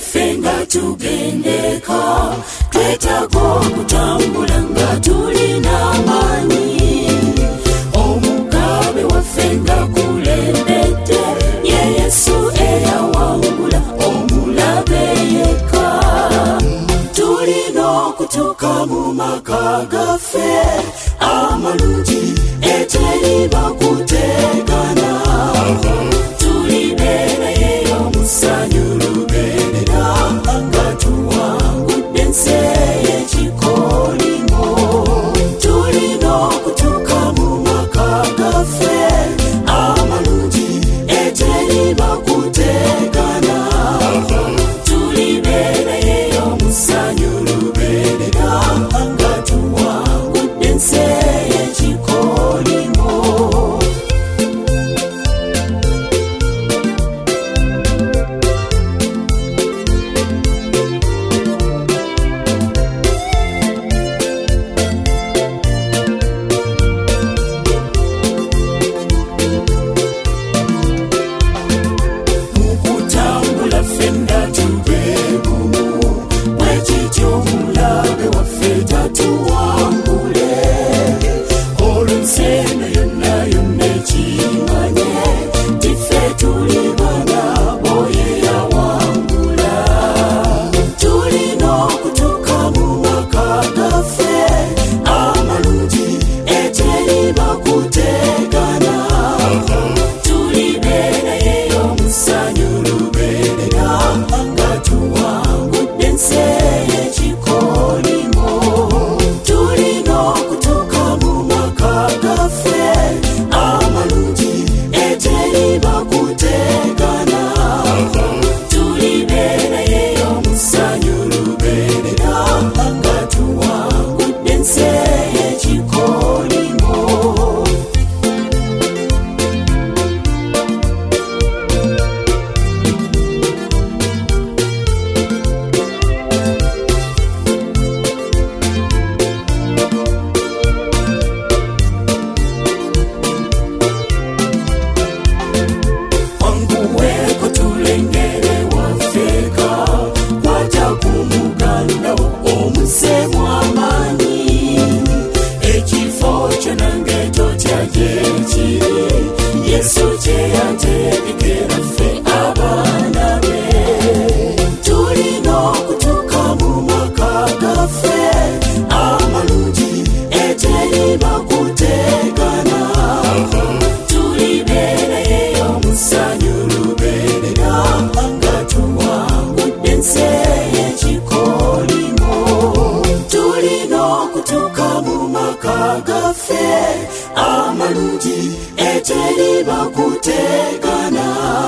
byafenga tugendeka twetaaga okutambula nga tulina amaanyi omugabe wafenga kulembedde ye Yesu eyawangula omulabe yekka tulina okutuuka mu maka gaffe amalungi eteriba kutegana tulibeerayo omusanyu lubeerera nga tuwangudde ensi y'ekikolimo tulina okutuuka mu maka gaffe amalungi eteriba kutegana tulibeerayo omusanyu lubeerera nga tuwangudde ensi y'ekikolimo amalungi eteriba kutegana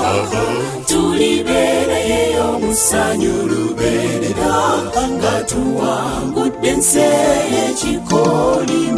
tulibeerayo omusanyu lubeerera nga tuwangudde ensi y'ekikolimo